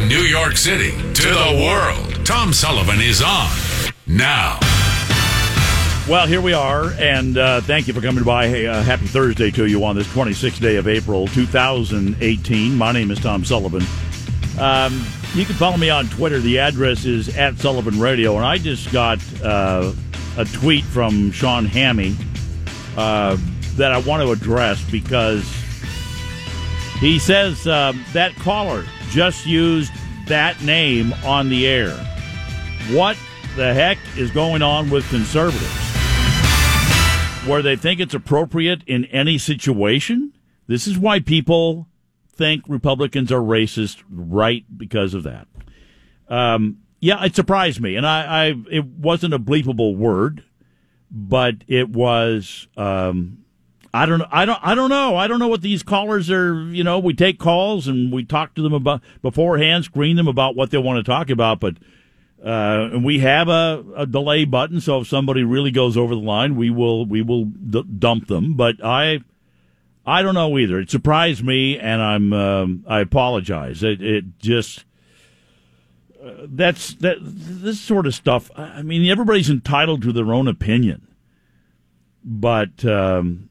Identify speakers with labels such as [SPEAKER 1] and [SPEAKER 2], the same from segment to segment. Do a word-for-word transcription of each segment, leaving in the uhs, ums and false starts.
[SPEAKER 1] New York City to the world, Tom Sullivan is on now.
[SPEAKER 2] Well, here we are, and uh, thank you for coming by. Hey, uh, happy Thursday to you on this twenty-sixth day of April, two thousand eighteen. My name is Tom Sullivan. Um, you can follow me on Twitter. The address is at Sullivan Radio, and I just got uh, a tweet from Sean Hammy uh, that I want to address because he says uh, that caller just used that name on the air. What the heck is going on with conservatives? Where they think it's appropriate in any situation? This is why people think Republicans are racist, right, because of that. Um, yeah, it surprised me, and I, I it wasn't a bleepable word, but it was. Um, I don't, I don't, I don't know. I don't know what these callers are. You know, we take calls and we talk to them about beforehand, screen them about what they want to talk about, but. Uh, and we have a, a delay button, so if somebody really goes over the line, we will we will d- dump them. But I, I don't know either. It surprised me, and I'm um, I apologize. It, it just uh, that's that this sort of stuff. I mean, everybody's entitled to their own opinion, but um,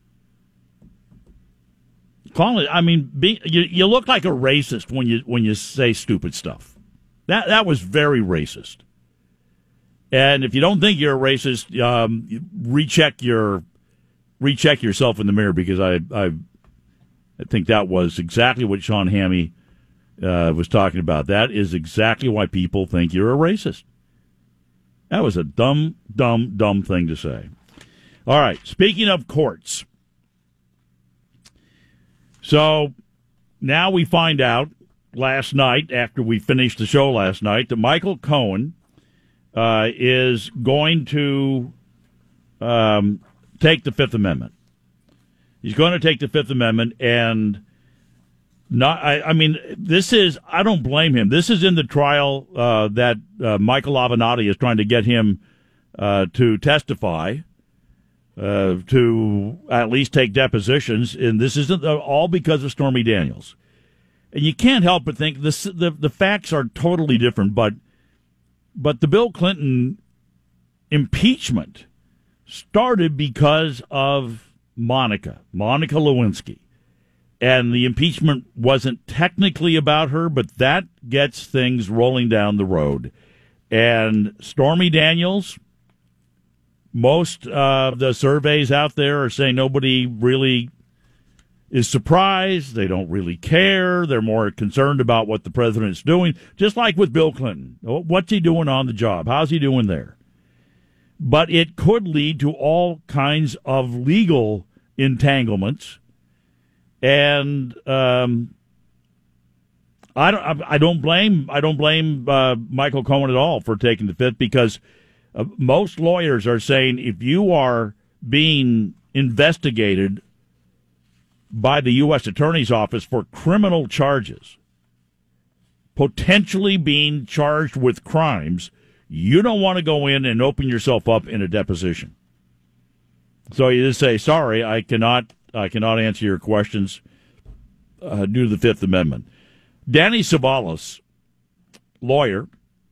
[SPEAKER 2] call it. I mean, be, you you look like a racist when you when you say stupid stuff. That that was very racist. And if you don't think you're a racist, um, recheck your recheck yourself in the mirror, because I I, I think that was exactly what Sean Hammy uh, was talking about. That is exactly why people think you're a racist. That was a dumb, dumb, dumb thing to say. All right, speaking of courts. So now we find out last night, after we finished the show last night, that Michael Cohen uh, is going to um, take the Fifth Amendment. He's going to take the Fifth Amendment, and not. I, I mean, this is. I don't blame him. This is in the trial uh, that uh, Michael Avenatti is trying to get him uh, to testify, uh, to at least take depositions, and this isn't all because of Stormy Daniels. And you can't help but think this, the the facts are totally different, but but the Bill Clinton impeachment started because of Monica, Monica Lewinsky. And the impeachment wasn't technically about her, but that gets things rolling down the road. And Stormy Daniels, most of uh, the surveys out there are saying nobody really is surprised. They don't really care. They're more concerned about what the president's doing, just like with Bill Clinton. What's he doing on the job? How's he doing there? But it could lead to all kinds of legal entanglements, and um, I don't. I don't blame. I don't blame uh, Michael Cohen at all for taking the Fifth, because uh, most lawyers are saying if you are being investigated by the U S Attorney's Office for criminal charges, potentially being charged with crimes, you don't want to go in and open yourself up in a deposition. So you just say, sorry, I cannot I cannot answer your questions uh, due to the Fifth Amendment. Danny Savalas, lawyer,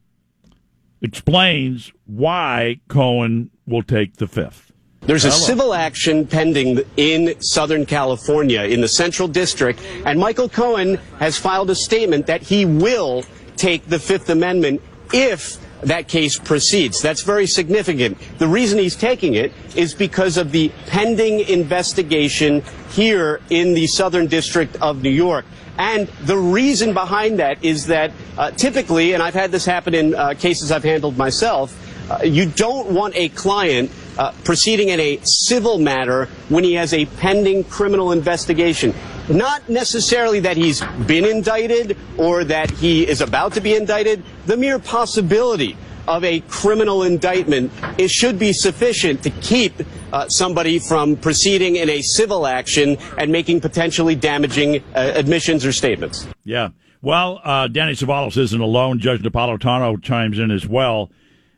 [SPEAKER 2] explains why Cohen will take the Fifth.
[SPEAKER 3] There's a civil action pending in Southern California in the Central District, and Michael Cohen has filed a statement that he will take the Fifth Amendment if that case proceeds. That's very significant. The reason he's taking it is because of the pending investigation here in the Southern District of New York. And the reason behind that is that uh, typically, and I've had this happen in uh, cases I've handled myself, uh, you don't want a client Uh, proceeding in a civil matter when he has a pending criminal investigation. Not necessarily that he's been indicted or that he is about to be indicted. The mere possibility of a criminal indictment, it should be sufficient to keep uh, somebody from proceeding in a civil action and making potentially damaging uh, admissions or statements.
[SPEAKER 2] Yeah. Well, uh, Danny Savalas isn't alone. Judge Napolitano chimes in as well.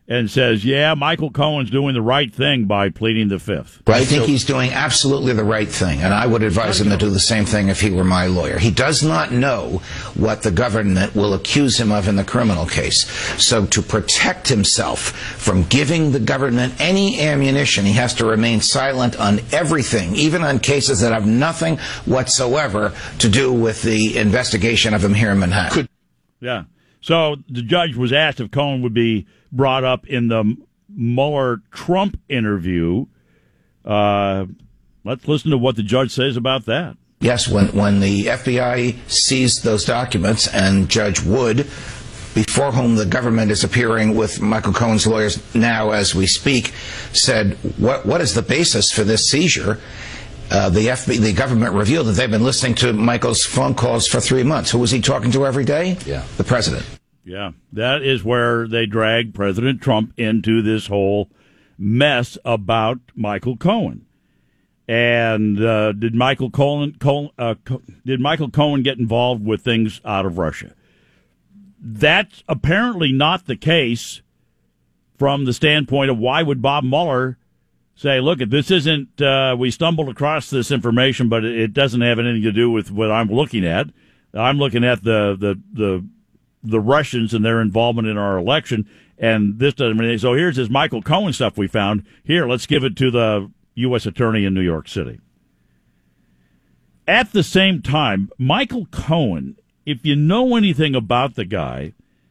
[SPEAKER 2] and says, yeah, Michael Cohen's doing the right thing by pleading the fifth.
[SPEAKER 4] I think he's doing absolutely the right thing, and I would advise him to do the same thing if he were my lawyer. He does not know what the government will accuse him of in the criminal case. So to protect himself from giving the government any ammunition, he has to remain silent on everything, even on cases that have nothing whatsoever to do with the investigation of him here in Manhattan.
[SPEAKER 2] Yeah. So the judge was asked if Cohen would be brought up in the Mueller-Trump interview. Uh, let's listen to what the judge says about that.
[SPEAKER 4] Yes, when, when the F B I seized those documents and Judge Wood, before whom the government is appearing with Michael Cohen's lawyers now as we speak, said, what, what is the basis for this seizure? Uh, the F B I, the government revealed that they've been listening to Michael's phone calls for three months. Who was he talking to every day?
[SPEAKER 5] Yeah.
[SPEAKER 4] The president.
[SPEAKER 2] Yeah, that is where they dragged President Trump into this whole mess about Michael Cohen. And uh, did Michael Cohen, Cohen uh, Co- did Michael Cohen get involved with things out of Russia? That's apparently not the case from the standpoint of why would Bob Mueller say, look, if this isn't, uh, we stumbled across this information, but it doesn't have anything to do with what I'm looking at. I'm looking at the, the, the, the Russians and their involvement in our election, and this doesn't mean, so here's this Michael Cohen stuff we found. Here, let's give it to the U S attorney in New York City. At the same time, Michael Cohen, if you know anything about the guy,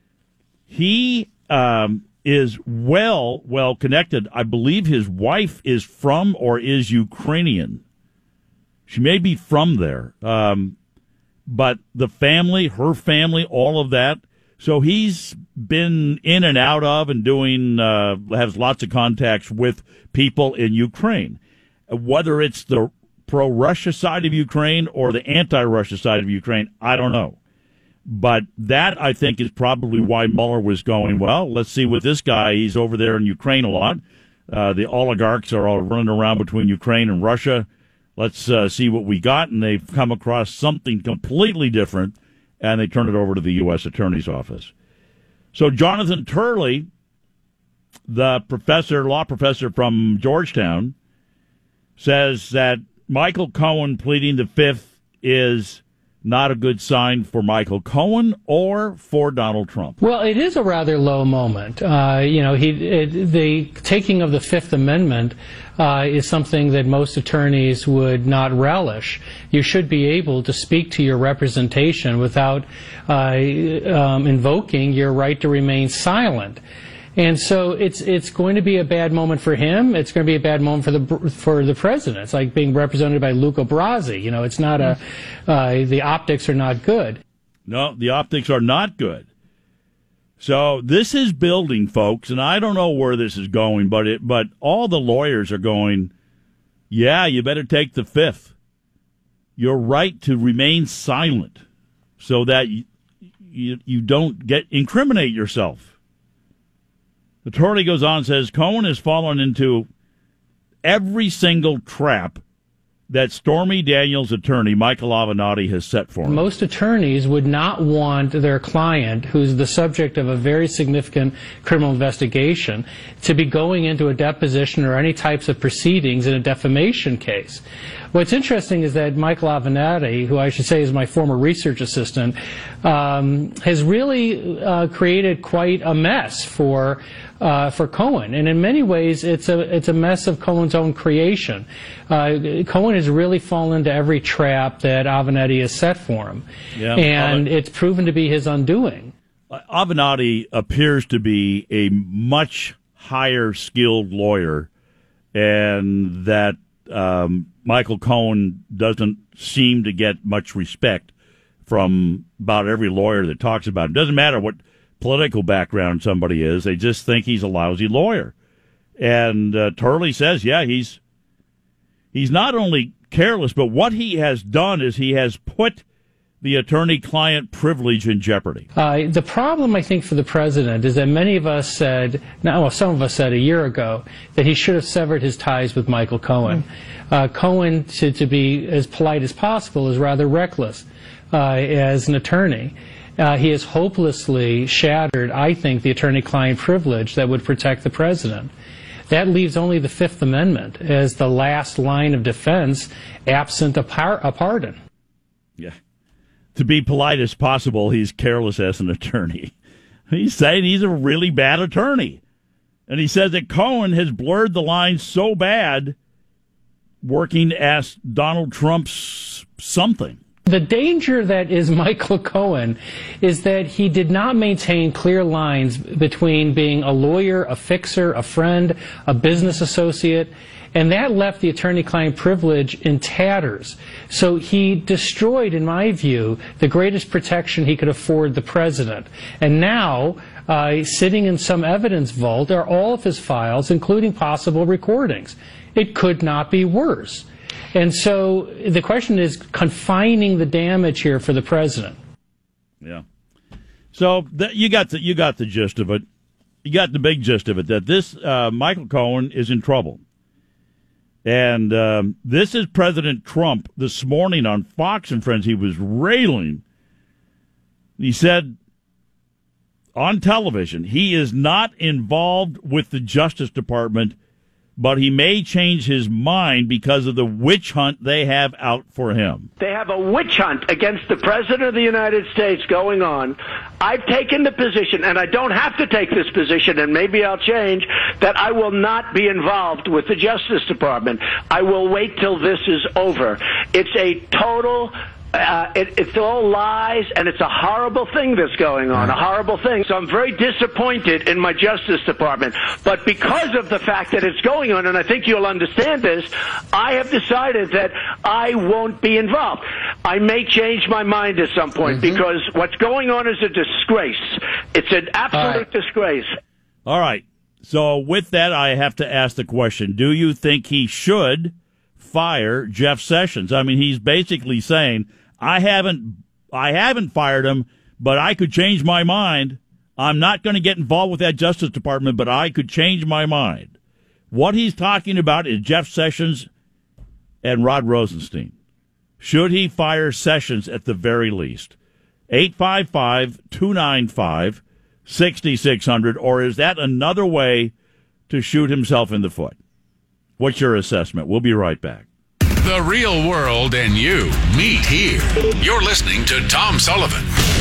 [SPEAKER 2] he um, is well, well connected. I believe his wife is from or is Ukrainian. She may be from there. Um, but the family, her family, all of that. So he's been in and out of and doing, uh, has lots of contacts with people in Ukraine. Whether it's the pro-Russia side of Ukraine or the anti-Russia side of Ukraine, I don't know. But that, I think, is probably why Mueller was going, well, let's see what this guy, he's over there in Ukraine a lot. Uh, the oligarchs are all running around between Ukraine and Russia. Let's uh, see what we got. And they've come across something completely different, and they turn it over to the U S Attorney's Office. So Jonathan Turley, the professor, law professor from Georgetown, says that Michael Cohen pleading the fifth is not a good sign for Michael Cohen or for Donald Trump.
[SPEAKER 6] Well, it is a rather low moment. Uh, you know, he it, the taking of the Fifth Amendment uh, is something that most attorneys would not relish. You should be able to speak to your representation without uh, um, invoking your right to remain silent. And so it's it's going to be a bad moment for him. It's going to be a bad moment for the for the president. It's like being represented by Luca Brasi. You know, it's not a uh, the optics are not good.
[SPEAKER 2] No, the optics are not good. So this is building, folks, and I don't know where this is going, but it but all the lawyers are going, yeah, you better take the fifth. Your right to remain silent, so that you you, you don't get incriminate yourself. The attorney goes on and says, Cohen has fallen into every single trap that Stormy Daniels' attorney, Michael Avenatti, has set for him.
[SPEAKER 6] Most attorneys would not want their client, who's the subject of a very significant criminal investigation, to be going into a deposition or any types of proceedings in a defamation case. What's interesting is that Michael Avenatti, who I should say is my former research assistant, um, has really uh, created quite a mess for uh, for Cohen, and in many ways, it's a it's a mess of Cohen's own creation. Uh, Cohen has really fallen into every trap that Avenatti has set for him, yeah, and it's proven to be his undoing.
[SPEAKER 2] Avenatti appears to be a much higher skilled lawyer, and that um, Michael Cohen doesn't seem to get much respect from about every lawyer that talks about him. Doesn't matter what political background somebody is, they just think he's a lousy lawyer. And uh, Turley says, yeah, he's he's not only careless, but what he has done is he has put the attorney-client privilege in jeopardy.
[SPEAKER 6] Uh, the problem, I think, for the president is that many of us said, now well, some of us said a year ago, that he should have severed his ties with Michael Cohen. Mm-hmm. Uh, Cohen, to, to be as polite as possible, is rather reckless uh, as an attorney. uh, he has hopelessly shattered, I think, the attorney-client privilege that would protect the president. That leaves only the Fifth Amendment as the last line of defense, absent a, par- a pardon.
[SPEAKER 2] Yeah. To be polite as possible, he's careless as an attorney. He's saying he's a really bad attorney. And he says that Cohen has blurred the lines so bad working as Donald Trump's something.
[SPEAKER 6] The danger that is Michael Cohen is that he did not maintain clear lines between being a lawyer, a fixer, a friend, a business associate, and that left the attorney-client privilege in tatters. So he destroyed, in my view, the greatest protection he could afford the president. And now, uh, sitting in some evidence vault are all of his files, including possible recordings. It could not be worse. And so the question is confining the damage here for the president.
[SPEAKER 2] Yeah. So th- you got the you got the gist of it. You got the big gist of it. That this uh, Michael Cohen is in trouble, and um, this is President Trump this morning on Fox and Friends. He was railing. He said on television he is not involved with the Justice Department, but he may change his mind because of the witch hunt they have out for him.
[SPEAKER 5] They have a witch hunt against the President of the United States going on. I've taken the position, and I don't have to take this position, and maybe I'll change, that I will not be involved with the Justice Department. I will wait till this is over. It's a total... Uh, it, it's all lies, and it's a horrible thing that's going on, a horrible thing. So I'm very disappointed in my Justice Department. But because of the fact that it's going on, and I think you'll understand this, I have decided that I won't be involved. I may change my mind at some point, mm-hmm. because what's going on is a disgrace. It's an absolute right. disgrace.
[SPEAKER 2] All right. So with that, I have to ask the question, do you think he should fire Jeff Sessions? I mean, he's basically saying, I haven't I haven't fired him, but I could change my mind. I'm not going to get involved with that Justice Department, but I could change my mind. What he's talking about is Jeff Sessions and Rod Rosenstein. Should he fire Sessions at the very least? eight five five, two nine five, six six zero zero, or is that another way to shoot himself in the foot? What's your assessment? We'll be right back.
[SPEAKER 1] The real world and you meet here. You're listening to Tom Sullivan.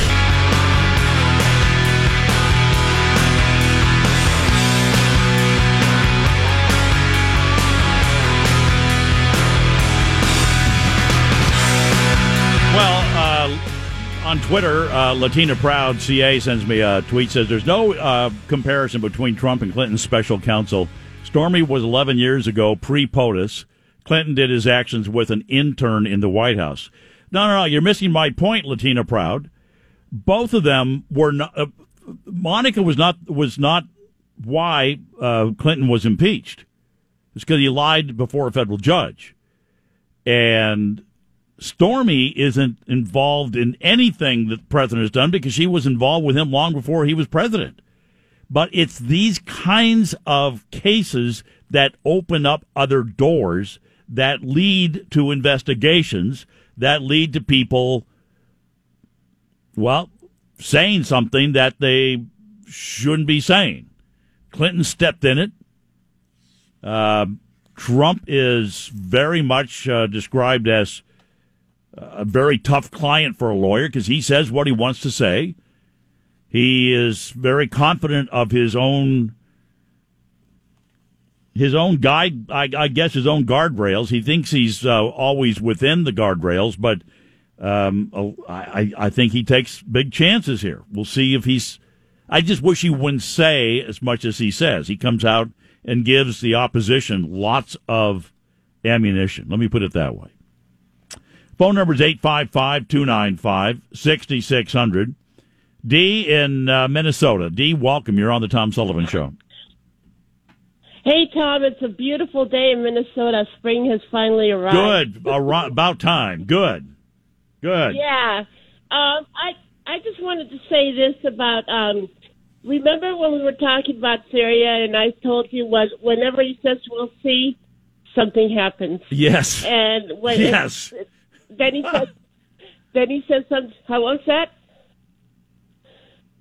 [SPEAKER 2] Well, uh, on Twitter, uh, Latina Proud C A sends me a tweet, says there's no uh, comparison between Trump and Clinton's special counsel. Stormy was eleven years ago, pre-POTUS. Clinton did his actions with an intern in the White House. No, no, no, you're missing my point, Latina Proud. Both of them were not. Uh, Monica was not was not why uh, Clinton was impeached. It's because he lied before a federal judge. And Stormy isn't involved in anything that the president has done because she was involved with him long before he was president. But it's these kinds of cases that open up other doors, that lead to investigations, that lead to people, well, saying something that they shouldn't be saying. Clinton stepped in it. Uh, Trump is very much uh, described as a very tough client for a lawyer because he says what he wants to say. He is very confident of his own his own guide, I, I guess his own guardrails. He thinks he's uh, always within the guardrails, but um, I, I think he takes big chances here. We'll see if he's... I just wish he wouldn't say as much as he says. He comes out and gives the opposition lots of ammunition. Let me put it that way. Phone number is eight five five, two nine five, six six zero zero. Dee in uh, Minnesota. Dee, welcome. You're on the Tom Sullivan Show.
[SPEAKER 7] Hey, Tom, it's a beautiful day in Minnesota. Spring has finally arrived.
[SPEAKER 2] Good. About time. Good. Good.
[SPEAKER 7] Yeah. Um, I I just wanted to say this about, um, remember when we were talking about Syria and I told you was whenever he says we'll see, something happens.
[SPEAKER 2] Yes.
[SPEAKER 7] And when
[SPEAKER 2] yes.
[SPEAKER 7] It, then he says, then he says something, how was that?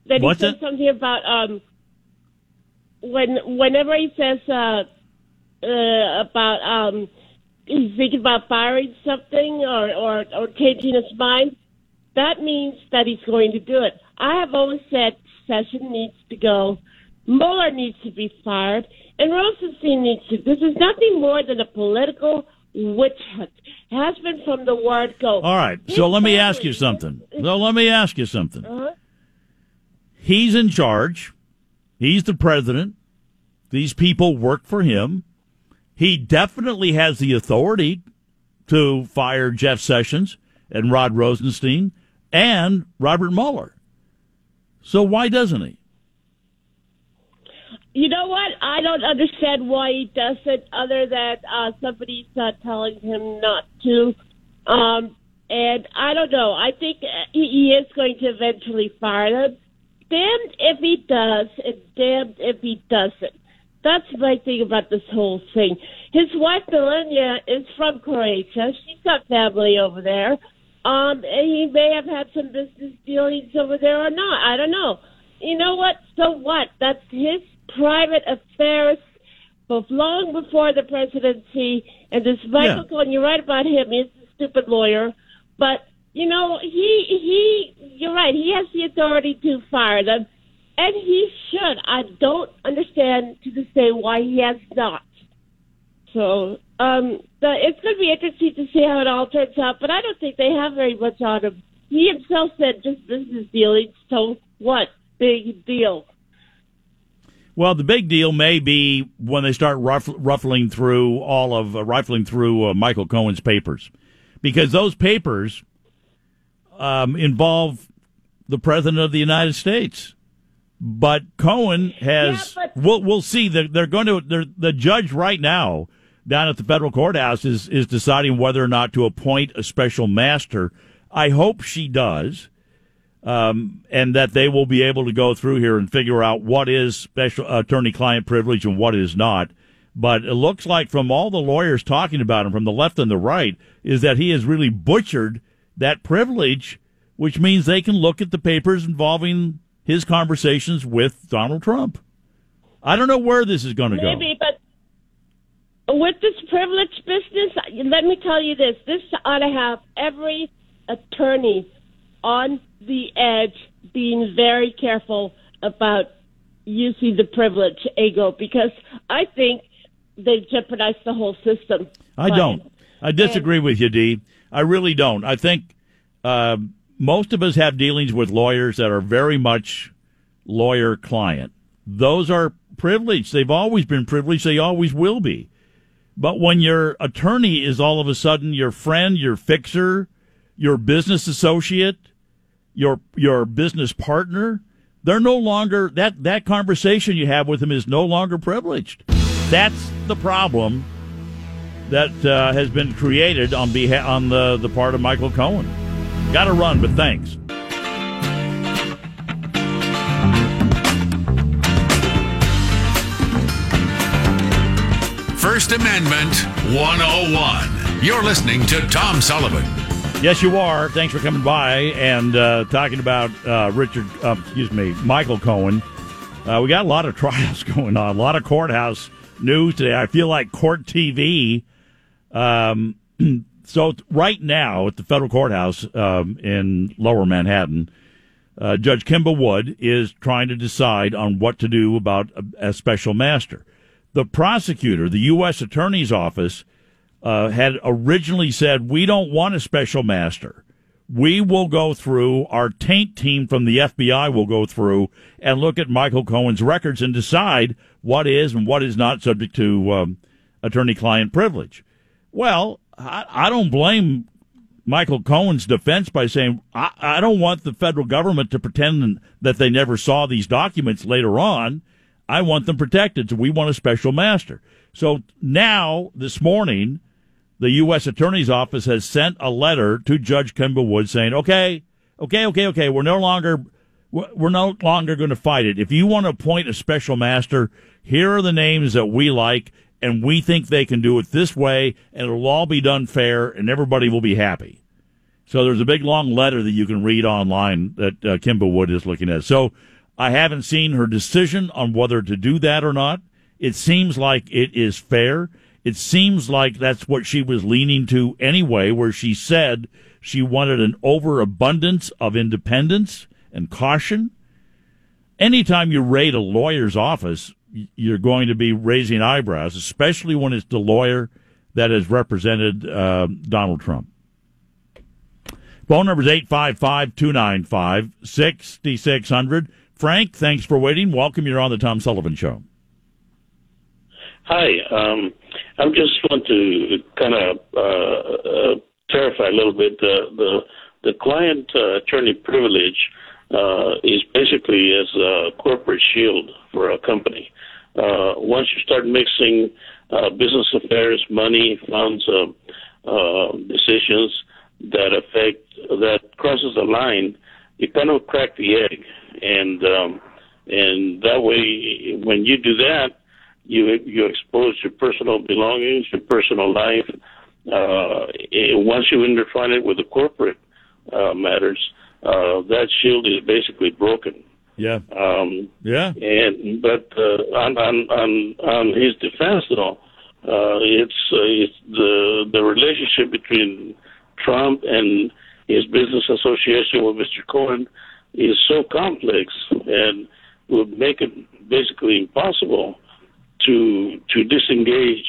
[SPEAKER 7] Then he
[SPEAKER 2] What's
[SPEAKER 7] says
[SPEAKER 2] it?
[SPEAKER 7] something about um, when whenever he says uh, uh, about um, he's thinking about firing something or, or, or changing his mind, that means that he's going to do it. I have always said Sessions needs to go, Mueller needs to be fired, and Rosenstein needs to. This is nothing more than a political witch hunt. Has been from the word go.
[SPEAKER 2] All right,
[SPEAKER 7] His
[SPEAKER 2] so let me
[SPEAKER 7] family-
[SPEAKER 2] ask you something. So let me ask you something.
[SPEAKER 7] Uh-huh.
[SPEAKER 2] He's in charge. He's the president. These people work for him. He definitely has the authority to fire Jeff Sessions and Rod Rosenstein and Robert Mueller. So why doesn't he?
[SPEAKER 7] You know what? I don't understand why he does it, other than uh, somebody's uh, telling him not to. Um, and I don't know. I think he, he is going to eventually fire them. Damned if he does, and damned if he doesn't. That's my thing about this whole thing. His wife, Melania, is from Croatia. She's got family over there. Um, and he may have had some business dealings over there or not. I don't know. You know what? So what? That's his private affairs, both long before the presidency. And this Michael
[SPEAKER 2] Yeah.
[SPEAKER 7] Cohen, you're right about him. He's a stupid lawyer. But, you know, he, he, you're right. He has the authority to fire them. And he should. I don't understand to this day why he has not. So, um, the, it's going to be interesting to see how it all turns out. But I don't think they have very much on him. He himself said just business dealings. So what? Big deal.
[SPEAKER 2] Well, the big deal may be when they start ruff- ruffling through all of uh, rifling through uh, Michael Cohen's papers, because those papers um, involve the president of the United States. But Cohen has.
[SPEAKER 7] Yeah, but-
[SPEAKER 2] we'll we'll see. They're, they're going to. They're, the judge right now down at the federal courthouse is is deciding whether or not to appoint a special master. I hope she does. Um, and that they will be able to go through here and figure out what is special attorney-client privilege and what is not. But it looks like from all the lawyers talking about him, from the left and the right, is that he has really butchered that privilege, which means they can look at the papers involving his conversations with Donald Trump. I don't know where this is going to go.
[SPEAKER 7] Maybe, but with this privilege business, let me tell you this. This ought to have every attorney on the edge, being very careful about using the privilege ego, because I think they jeopardize the whole system.
[SPEAKER 2] I
[SPEAKER 7] But-
[SPEAKER 2] don't. I disagree with you, Dee. I really don't. I think uh, most of us have dealings with lawyers that are very much lawyer-client. Those are privileged. They've always been privileged. They always will be. But when your attorney is all of a sudden your friend, your fixer, your business associate, your your business partner, they're no longer, that, that conversation you have with them is no longer privileged. That's the problem that uh, has been created on behalf on the, the part of Michael Cohen. Got to run, but thanks.
[SPEAKER 1] First Amendment one oh one. You're listening to Tom Sullivan.
[SPEAKER 2] Yes, you are. Thanks for coming by and uh, talking about uh, Richard, uh, excuse me, Michael Cohen. Uh, we got a lot of trials going on, a lot of courthouse news today. I feel like court T V. Um, so right now at the federal courthouse um, in Lower Manhattan, uh, Judge Kimba Wood is trying to decide on what to do about a, a special master. The prosecutor, the U S Attorney's Office, Uh, had originally said, we don't want a special master. We will go through, our taint team from the F B I will go through and look at Michael Cohen's records and decide what is and what is not subject to um, attorney-client privilege. Well, I, I don't blame Michael Cohen's defense by saying, I, I don't want the federal government to pretend that they never saw these documents later on. I want them protected, so we want a special master. So now, this morning, the U S Attorney's Office has sent a letter to Judge Kimba Wood saying, okay, okay, okay, okay, we're no longer, we're no longer going to fight it. If you want to appoint a special master, here are the names that we like, and we think they can do it this way, and it'll all be done fair, and everybody will be happy. So there's a big, long letter that you can read online that uh, Kimba Wood is looking at. So I haven't seen her decision on whether to do that or not. It seems like it is fair. It seems like that's what she was leaning to anyway, where she said she wanted an overabundance of independence and caution. Anytime you raid a lawyer's office, you're going to be raising eyebrows, especially when it's the lawyer that has represented uh, Donald Trump. Phone number is eight five five, two nine five, six six zero zero. Frank, thanks for waiting. Welcome. You're on the Tom Sullivan Show.
[SPEAKER 8] Hi. Um, I just want to kind of uh, uh, clarify a little bit. Uh, the the client uh, attorney privilege uh, is basically as a corporate shield for a company. Uh, once you start mixing uh, business affairs, money, funds, uh, uh, decisions that affect, that crosses the line, you kind of crack the egg. And um, and that way, when you do that, you you expose your personal belongings, your personal life. Uh, once you intertwine it with the corporate uh, matters, uh, that shield is basically broken.
[SPEAKER 2] Yeah.
[SPEAKER 8] Um,
[SPEAKER 2] yeah.
[SPEAKER 8] And but uh, on on on on his defense, though, uh, it's uh, it's the the relationship between Trump and his business association with Mister Cohen is so complex and would make it basically impossible to to disengage.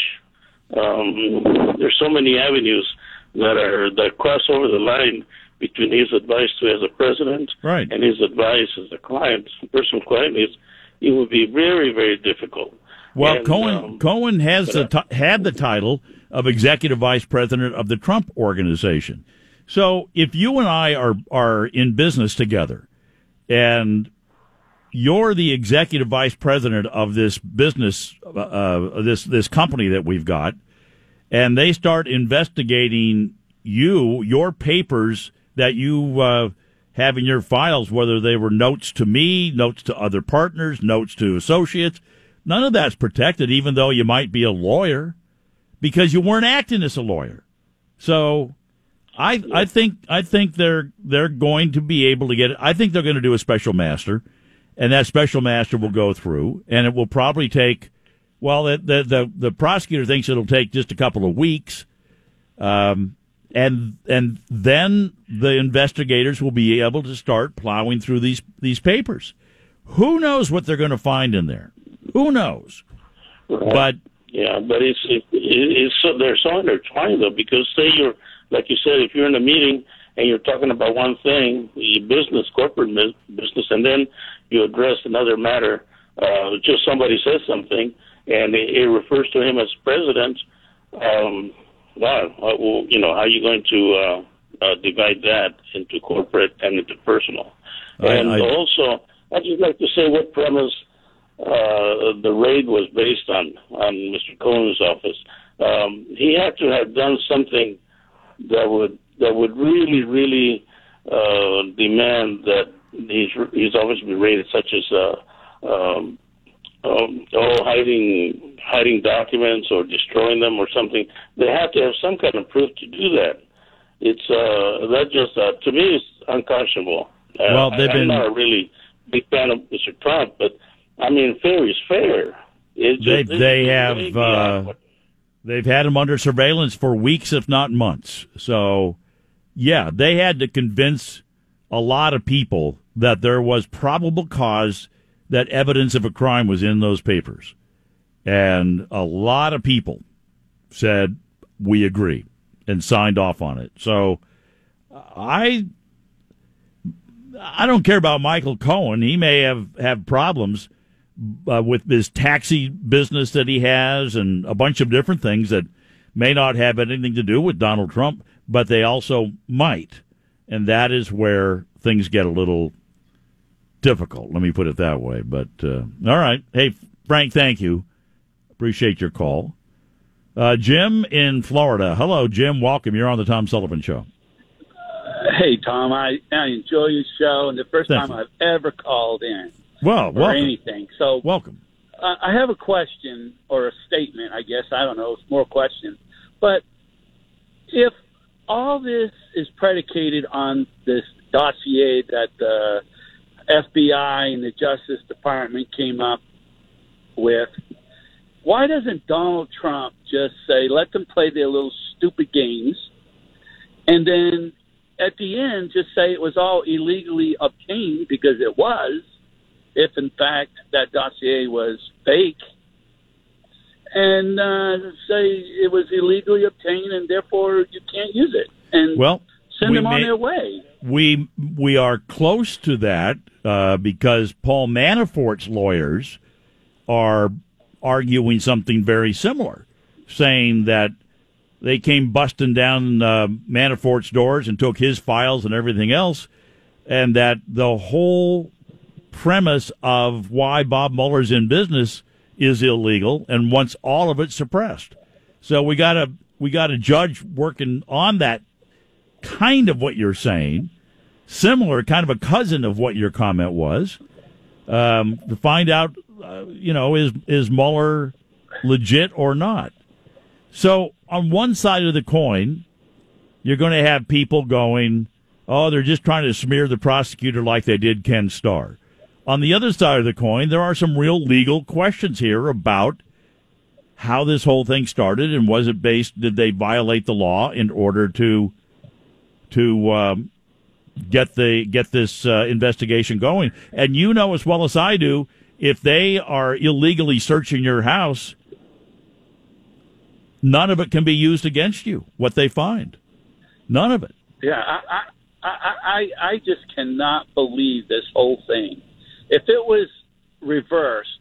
[SPEAKER 8] Um, there's so many avenues that are that cross over the line between his advice to as a president
[SPEAKER 2] right.
[SPEAKER 8] and his advice as a client, personal client. Is it would be very very difficult.
[SPEAKER 2] Well,
[SPEAKER 8] and,
[SPEAKER 2] Cohen
[SPEAKER 8] um,
[SPEAKER 2] Cohen has the
[SPEAKER 8] uh,
[SPEAKER 2] t- had the title of executive vice president of the Trump Organization. So if you and I are are in business together, and you're the executive vice president of this business, uh, this this company that we've got, and they start investigating you, your papers that you uh, have in your files, whether they were notes to me, notes to other partners, notes to associates, none of that's protected, even though you might be a lawyer, because you weren't acting as a lawyer. So I I think I think they're they're going to be able to get it. I think they're going to do a special master, and that special master will go through, and it will probably take. Well, the the the, the prosecutor thinks it'll take just a couple of weeks, um, and and then the investigators will be able to start plowing through these these papers. Who knows what they're going to find in there? Who knows? But
[SPEAKER 8] yeah, but it's it, it's so they're so intertwined though, because say you're. Like you said, if you're in a meeting and you're talking about one thing, the business, corporate business, and then you address another matter, uh, just somebody says something, and it, it refers to him as president, um, wow, well, you know, how are you going to uh, uh, divide that into corporate and into personal?
[SPEAKER 2] I,
[SPEAKER 8] and
[SPEAKER 2] I,
[SPEAKER 8] also, I'd just like to say what premise uh, the raid was based on, on Mister Cohen's office. Um, he had to have done something that would that would really really uh, demand that his his office be raided, such as uh, um, um, oh hiding hiding documents or destroying them or something. They have to have some kind of proof to do that. It's uh, that just uh, to me is unconscionable. Uh,
[SPEAKER 2] well, they've
[SPEAKER 8] I,
[SPEAKER 2] been
[SPEAKER 8] I'm not a really big fan of Mister Trump, but I mean fair is fair. It just,
[SPEAKER 2] they they have.
[SPEAKER 8] Really
[SPEAKER 2] Uh, They've had him under surveillance for weeks, if not months. So, yeah, they had to convince a lot of people that there was probable cause, that evidence of a crime was in those papers. And a lot of people said, we agree, and signed off on it. So, I I don't care about Michael Cohen. He may have, have problems Uh, with his taxi business that he has and a bunch of different things that may not have anything to do with Donald Trump, but they also might. And that is where things get a little difficult. Let me put it that way. But, uh, all right. Hey, Frank, thank you. Appreciate your call. Uh, Jim in Florida. Hello, Jim. Welcome. You're on the Tom Sullivan Show.
[SPEAKER 9] Hey, Tom. I, I enjoy your show, and the first
[SPEAKER 2] Thank
[SPEAKER 9] time
[SPEAKER 2] you.
[SPEAKER 9] I've ever called in.
[SPEAKER 2] Well,
[SPEAKER 9] or
[SPEAKER 2] welcome.
[SPEAKER 9] anything. So,
[SPEAKER 2] welcome.
[SPEAKER 9] Uh, I have a question or a statement, I guess. I don't know. It's more a question. But if all this is predicated on this dossier that uh, F B I and the Justice Department came up with. Why doesn't Donald Trump just say, let them play their little stupid games, and then at the end just say it was all illegally obtained, because it was, if in fact that dossier was fake, and uh, say it was illegally obtained and therefore you can't use it, and
[SPEAKER 2] well,
[SPEAKER 9] send them on
[SPEAKER 2] may,
[SPEAKER 9] their way.
[SPEAKER 2] We, we are close to that uh, because Paul Manafort's lawyers are arguing something very similar, saying that they came busting down uh, Manafort's doors and took his files and everything else, and that the whole premise of why Bob Mueller's in business is illegal and wants all of it suppressed. So we got a we got a judge working on that, kind of what you're saying, similar, kind of a cousin of what your comment was, um, to find out. Uh, you know, is is Mueller legit or not? So on one side of the coin, you're going to have people going, oh, they're just trying to smear the prosecutor like they did Ken Starr. On the other side of the coin, there are some real legal questions here about how this whole thing started, and was it based, did they violate the law in order to to um, get the get this uh, investigation going? And you know as well as I do, if they are illegally searching your house, none of it can be used against you, what they find. None of it.
[SPEAKER 9] Yeah, I, I, I, I just cannot believe this whole thing. If it was reversed,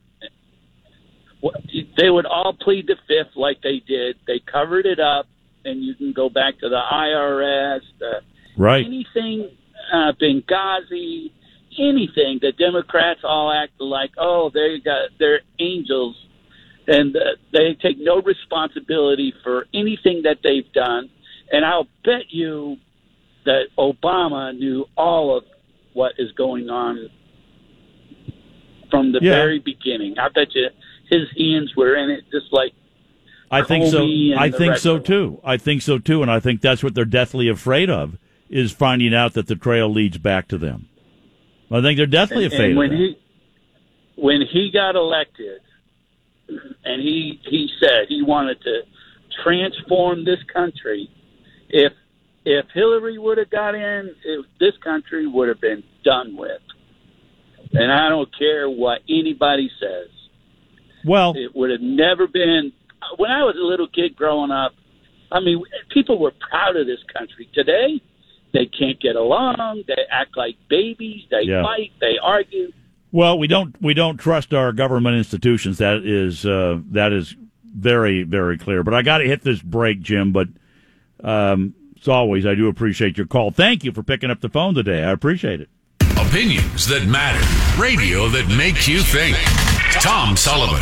[SPEAKER 9] they would all plead the fifth like they did. They covered it up, and you can go back to the I R S, the,
[SPEAKER 2] right.
[SPEAKER 9] anything, uh, Benghazi, anything. The Democrats all act like, oh, they got they're angels, and uh, they take no responsibility for anything that they've done. And I'll bet you that Obama knew all of what is going on from the
[SPEAKER 2] yeah.
[SPEAKER 9] very beginning. I bet you his hands were in it, just like
[SPEAKER 2] I think so. I think so
[SPEAKER 9] of
[SPEAKER 2] too. I think so too, and I think that's what they're deathly afraid of, is finding out that the trail leads back to them. I think they're deathly
[SPEAKER 9] and,
[SPEAKER 2] afraid
[SPEAKER 9] and when
[SPEAKER 2] of that.
[SPEAKER 9] He, when he got elected, and he he said he wanted to transform this country, if if Hillary would have got in, it, this country would have been done with. And I don't care what anybody says.
[SPEAKER 2] Well,
[SPEAKER 9] it would have never been. When I was a little kid growing up, I mean, people were proud of this country. Today, they can't get along. They act like babies. They
[SPEAKER 2] yeah.
[SPEAKER 9] fight. They argue.
[SPEAKER 2] Well, we don't we don't trust our government institutions. That is uh, that is very very clear. But I got to hit this break, Jim. But um, as always, I do appreciate your call. Thank you for picking up the phone today. I appreciate it.
[SPEAKER 1] Opinions that matter. Radio that makes you think. Tom Sullivan.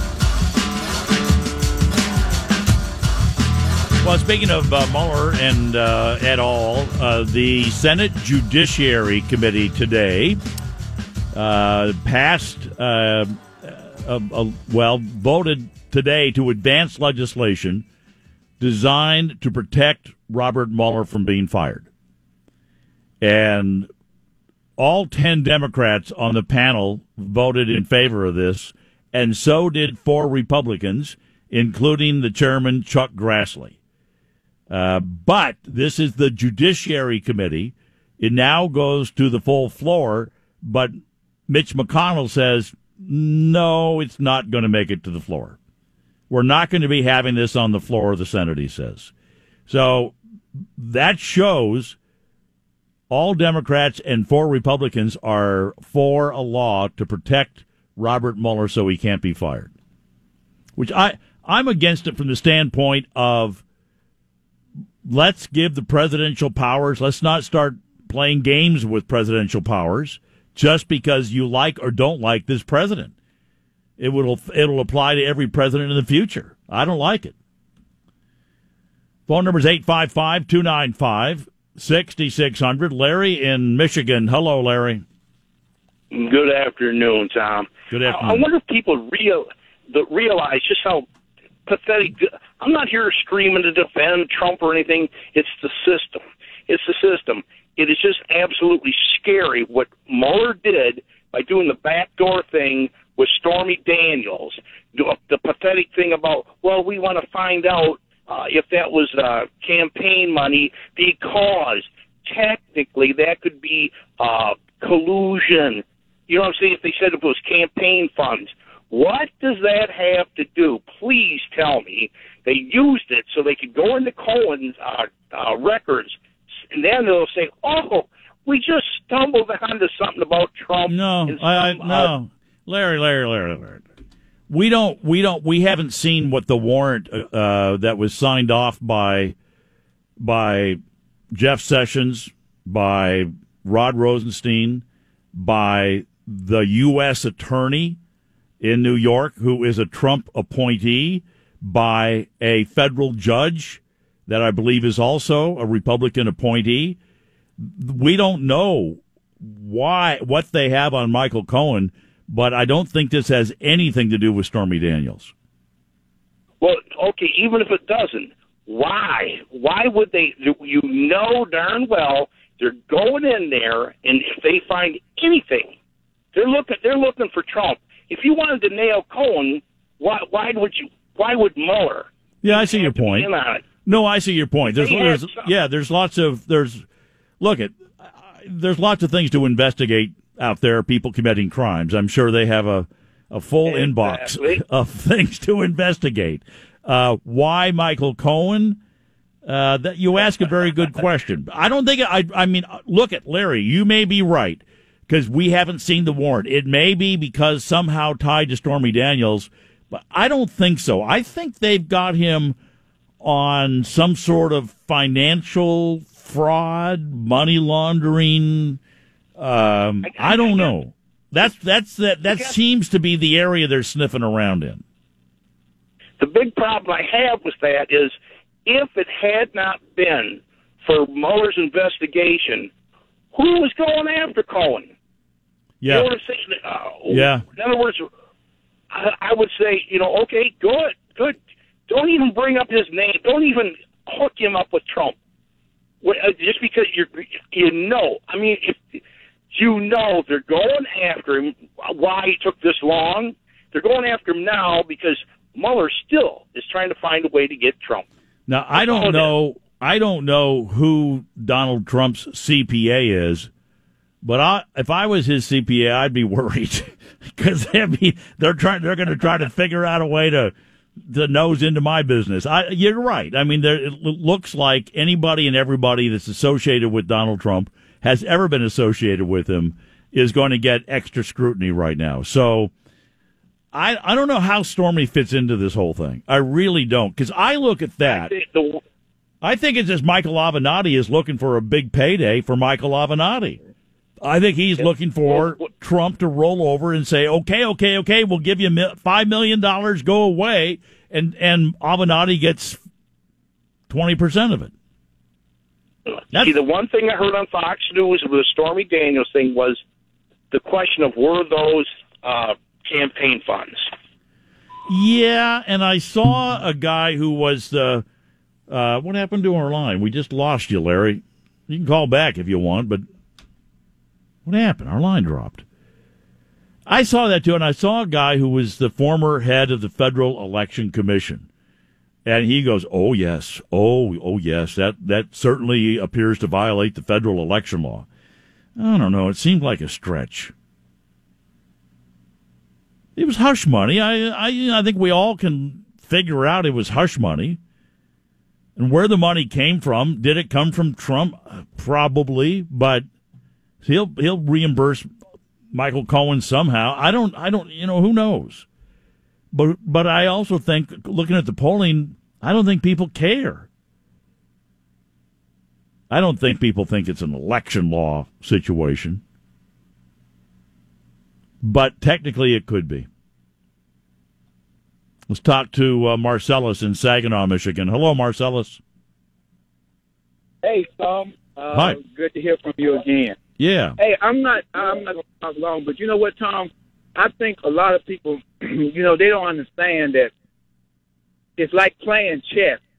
[SPEAKER 2] Well, speaking of uh, Mueller and uh, et al., uh, the Senate Judiciary Committee today uh, passed, uh, uh, uh, well, voted today to advance legislation designed to protect Robert Mueller from being fired. And all ten Democrats on the panel voted in favor of this, and so did four Republicans, including the chairman, Chuck Grassley. Uh, but this is the Judiciary Committee. It now goes to the full floor, but Mitch McConnell says, no, it's not going to make it to the floor. We're not going to be having this on the floor of the Senate, he says. So that shows all Democrats and four Republicans are for a law to protect Robert Mueller so he can't be fired. Which I, I'm against it from the standpoint of, let's give the presidential powers. Let's not start playing games with presidential powers just because you like or don't like this president. It will it'll apply to every president in the future. I don't like it. Phone number is eight five five, two nine five, six six zero zero. Larry in Michigan. Hello, Larry.
[SPEAKER 10] Good afternoon, Tom.
[SPEAKER 2] Good afternoon.
[SPEAKER 10] I wonder if people real the, realize just how pathetic. I'm not here screaming to defend Trump or anything. It's the system. It's the system. it is just absolutely scary what Mueller did by doing the backdoor thing with Stormy Daniels. The pathetic thing about, well, we want to find out uh, if that was uh, campaign money because technically that could be uh, collusion. You know what I'm saying? If they said it was campaign funds. What does that have to do? Please tell me. They used it so they could go into Cohen's uh, uh, records, and then they'll say, oh, we just stumbled onto something about Trump.
[SPEAKER 2] No,
[SPEAKER 10] and some,
[SPEAKER 2] I, I, no.
[SPEAKER 10] Uh,
[SPEAKER 2] Larry, Larry, Larry, Larry. We don't, we don't, we haven't seen what the warrant uh, that was signed off by by Jeff Sessions, by Rod Rosenstein, by the U S attorney in New York, who is a Trump appointee, by a federal judge that I believe is also a Republican appointee. We don't know why, what they have on Michael Cohen, but I don't think this has anything to do with Stormy Daniels.
[SPEAKER 10] Well, okay, even if it doesn't, why? Why would they? You know darn well they're going in there, and if they find anything, they're looking. They're looking for Trump. If you wanted to nail Cohen, why? Why would you? Why would Mueller?
[SPEAKER 2] Yeah, I see your point. No, I see your point. There's, there's yeah, there's lots of there's. Look at, there's lots of things to investigate out there. People committing crimes. I'm sure they have a a full exactly. inbox of things to investigate. Uh, why Michael Cohen? Uh, that you ask a very good question. I don't think I. I mean, look at Larry. You may be right because we haven't seen the warrant. It may be because somehow tied to Stormy Daniels, but I don't think so. I think they've got him on some sort of financial fraud, money laundering. Um, I, I don't know. That's that's that. That seems to be the area they're sniffing around in.
[SPEAKER 10] The big problem I have with that is if it had not been for Mueller's investigation, who was going after Cohen?
[SPEAKER 2] Yeah.
[SPEAKER 10] You know what I'm saying? Uh,
[SPEAKER 2] yeah.
[SPEAKER 10] In other words, I, I would say, you know, okay, good, good. Don't even bring up his name. Don't even hook him up with Trump. Just because you you know. I mean, if you know they're going after him, why he took this long, they're going after him now because Mueller still is trying to find a way to get Trump.
[SPEAKER 2] Now, I don't know. I don't know who Donald Trump's C P A is, but I, if I was his C P A, I'd be worried because they're trying. They're going to try to figure out a way to to nose into my business. I, you're right. I mean, there, it looks like anybody and everybody that's associated with Donald Trump has ever been associated with him is going to get extra scrutiny right now. So. I, I don't know how Stormy fits into this whole thing. I really don't. Because I look at that. I think, the, I think it's just Michael Avenatti is looking for a big payday for Michael Avenatti. I think he's looking for Trump to roll over and say, okay, okay, okay, we'll give you five million dollars, go away. And, and Avenatti gets twenty percent of it.
[SPEAKER 10] That's, See, the one thing I heard on Fox News with the Stormy Daniels thing was the question of were those uh, campaign funds.
[SPEAKER 2] Yeah, and I saw a guy who was the, uh, what happened to our line? We just lost you, Larry. You can call back if you want, but what happened? Our line dropped. I saw that too, and I saw a guy who was the former head of the Federal Election Commission. And he goes, oh, yes, oh, oh, yes, that, that certainly appears to violate the federal election law. I don't know, it seemed like a stretch. It was hush money. I, I, I think we all can figure out it was hush money. And where the money came from, did it come from Trump? Probably, but he'll he'll reimburse Michael Cohen somehow. I don't, I don't, you know, who knows? But but I also think, looking at the polling, I don't think people care. I don't think people think it's an election law situation. But technically it could be. Let's talk to uh, Marcellus in Saginaw, Michigan. Hello, Marcellus.
[SPEAKER 11] Hey, Tom. Uh,
[SPEAKER 2] Hi.
[SPEAKER 11] Good to hear from you again.
[SPEAKER 2] Yeah.
[SPEAKER 11] Hey, I'm not I'm not going to talk long, but you know what, Tom? I think a lot of people, you know, they don't understand that it's like playing chess.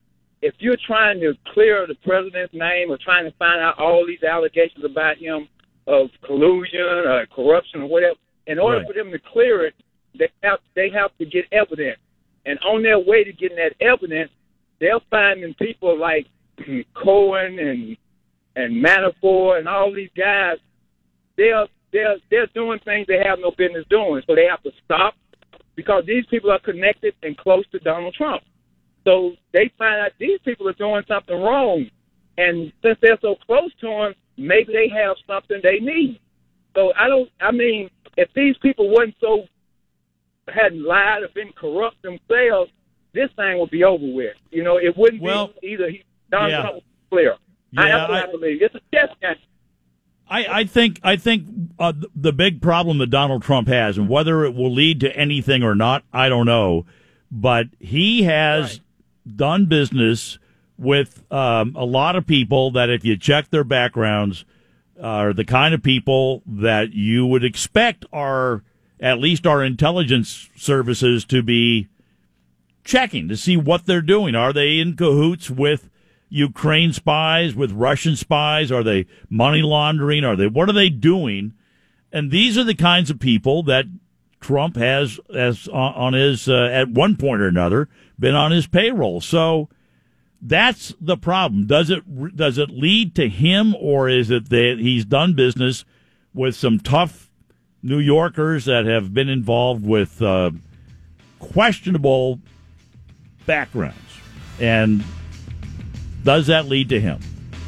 [SPEAKER 11] if you're trying to clear the president's name or trying to find out all these allegations about him of collusion or corruption or whatever, in order
[SPEAKER 2] right.
[SPEAKER 11] for them to clear it, they have they have to get evidence. And on their way to getting that evidence, they're finding people like Cohen and and Manafort and all these guys. They're they're they're doing things they have no business doing. So they have to stop because these people are connected and close to Donald Trump. So they find out these people are doing something wrong. And since they're so close to him, maybe they have something they need. So I don't, I mean, if these people wasn't so, hadn't lied or been corrupt themselves, this thing would be over with. You know, it wouldn't
[SPEAKER 2] well,
[SPEAKER 11] be either he, Donald
[SPEAKER 2] yeah.
[SPEAKER 11] Trump was clear.
[SPEAKER 2] Yeah,
[SPEAKER 11] I, that's what I, I believe. It's a chess game.
[SPEAKER 2] I, I think I think uh, the big problem that Donald Trump has, and whether it will lead to anything or not, I don't know, but he has right. done business with um, a lot of people that, if you check their backgrounds, are the kind of people that you would expect are at least our intelligence services to be checking to see what they're doing. Are they in cahoots with Ukraine spies, with Russian spies? Are they money laundering? Are they, what are they doing? And these are the kinds of people that Trump has, as on his, uh, at one point or another, been on his payroll. So that's the problem. Does it, does it lead to him, or is it that he's done business with some tough New Yorkers that have been involved with uh, questionable backgrounds? And does that lead to him?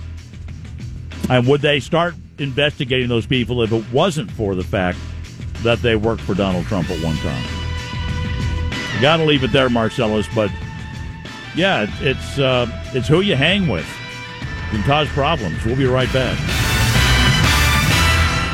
[SPEAKER 2] And would they start investigating those people if it wasn't for the fact that they worked for Donald Trump at one time? You got to leave it there, Marcellus. But yeah, it's it's, uh, it's who you hang with can cause problems. We'll be right back.